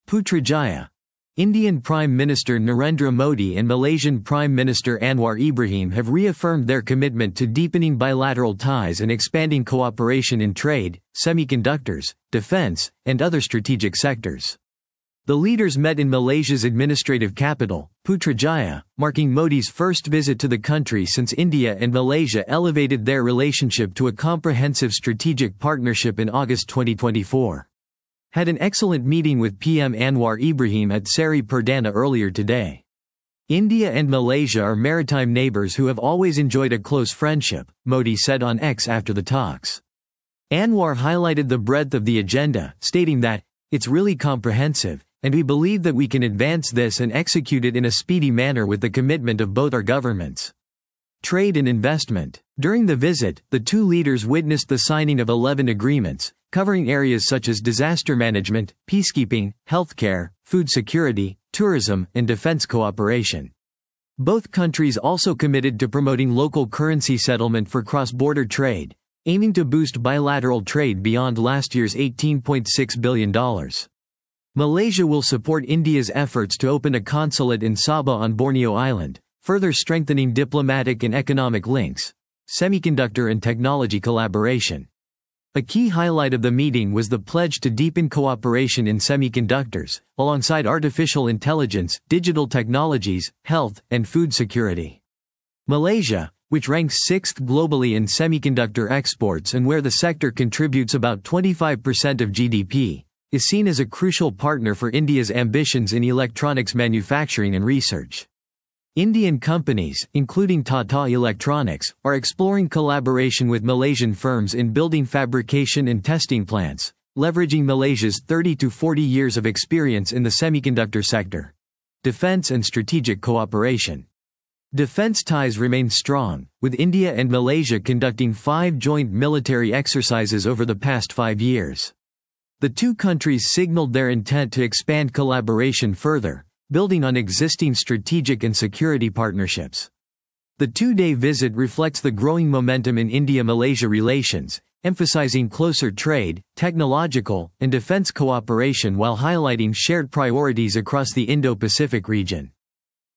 Putrajaya. Indian Prime Minister Narendra Modi and Malaysian Prime Minister Anwar Ibrahim have reaffirmed their commitment to deepening bilateral ties and expanding cooperation in trade, semiconductors, defense, and other strategic sectors. The leaders met in Malaysia's administrative capital, Putrajaya, marking Modi's first visit to the country since India and Malaysia elevated their relationship to a comprehensive strategic partnership in August 2024. Had an excellent meeting with PM Anwar Ibrahim at Seri Perdana earlier today. India and Malaysia are maritime neighbors who have always enjoyed a close friendship, Modi said on X after the talks. Anwar highlighted the breadth of the agenda, stating that, "It's really comprehensive, and we believe that we can advance this and execute it in a speedy manner with the commitment of both our governments." Trade and investment. During the visit, the two leaders witnessed the signing of 11 agreements, covering areas such as disaster management, peacekeeping, healthcare, food security, tourism, and defense cooperation. Both countries also committed to promoting local currency settlement for cross-border trade, aiming to boost bilateral trade beyond last year's $18.6 billion. Malaysia will support India's efforts to open a consulate in Sabah on Borneo Island, further strengthening diplomatic and economic links. Semiconductor and technology collaboration. A key highlight of the meeting was the pledge to deepen cooperation in semiconductors, alongside artificial intelligence, digital technologies, health, and food security. Malaysia, which ranks 6th globally in semiconductor exports and where the sector contributes about 25% of GDP, is seen as a crucial partner for India's ambitions in electronics manufacturing and research. Indian companies, including Tata Electronics, are exploring collaboration with Malaysian firms in building fabrication and testing plants, leveraging Malaysia's 30 to 40 years of experience in the semiconductor sector. Defense and strategic cooperation. Defense ties remain strong, with India and Malaysia conducting 5 joint military exercises over the past 5 years. The two countries signaled their intent to expand collaboration further, building on existing strategic and security partnerships. The 2-day visit reflects the growing momentum in India-Malaysia relations, emphasizing closer trade, technological, and defense cooperation while highlighting shared priorities across the Indo-Pacific region.